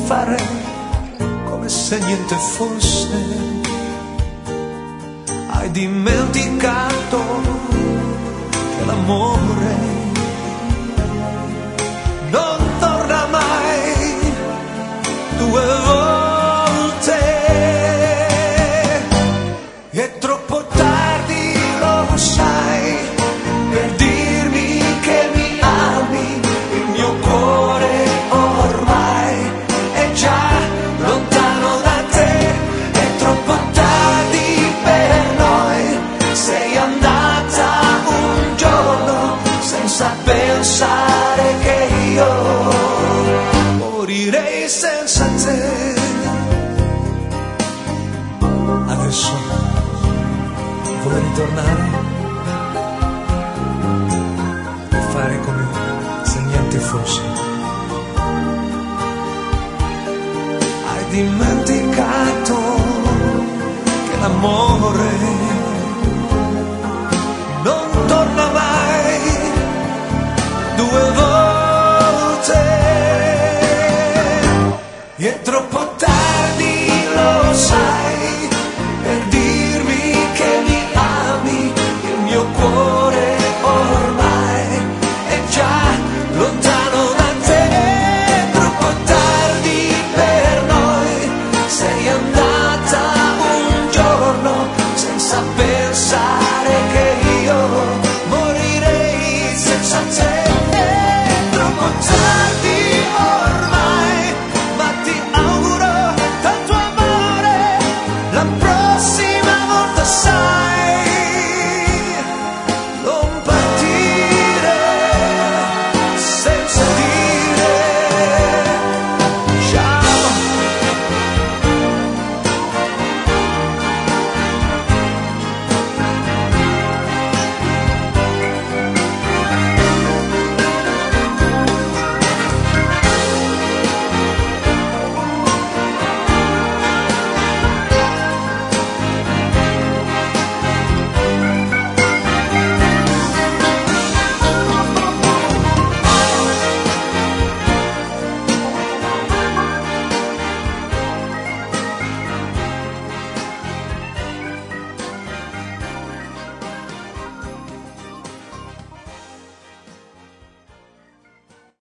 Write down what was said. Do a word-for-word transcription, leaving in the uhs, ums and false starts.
fare come se niente fosse. Hai dimenticato che l'amore non torna mai due volte. È troppo tardi, lo sai, per dirmi che mi ami. Il mio cuore ormai è già lontano da te. È troppo tardi per noi, sei andata un giorno senza pensare che io morirei senza te. Adesso vuoi ritornare e fare come se niente fosse. Hai dimenticato che l'amore non torna mai due volte. È troppo tardi, lo sai, per dirmi che mi ami. Il mio cuore ormai è già lontano da te. È troppo tardi per noi, sei andata un giorno senza pensare che io morirei senza te.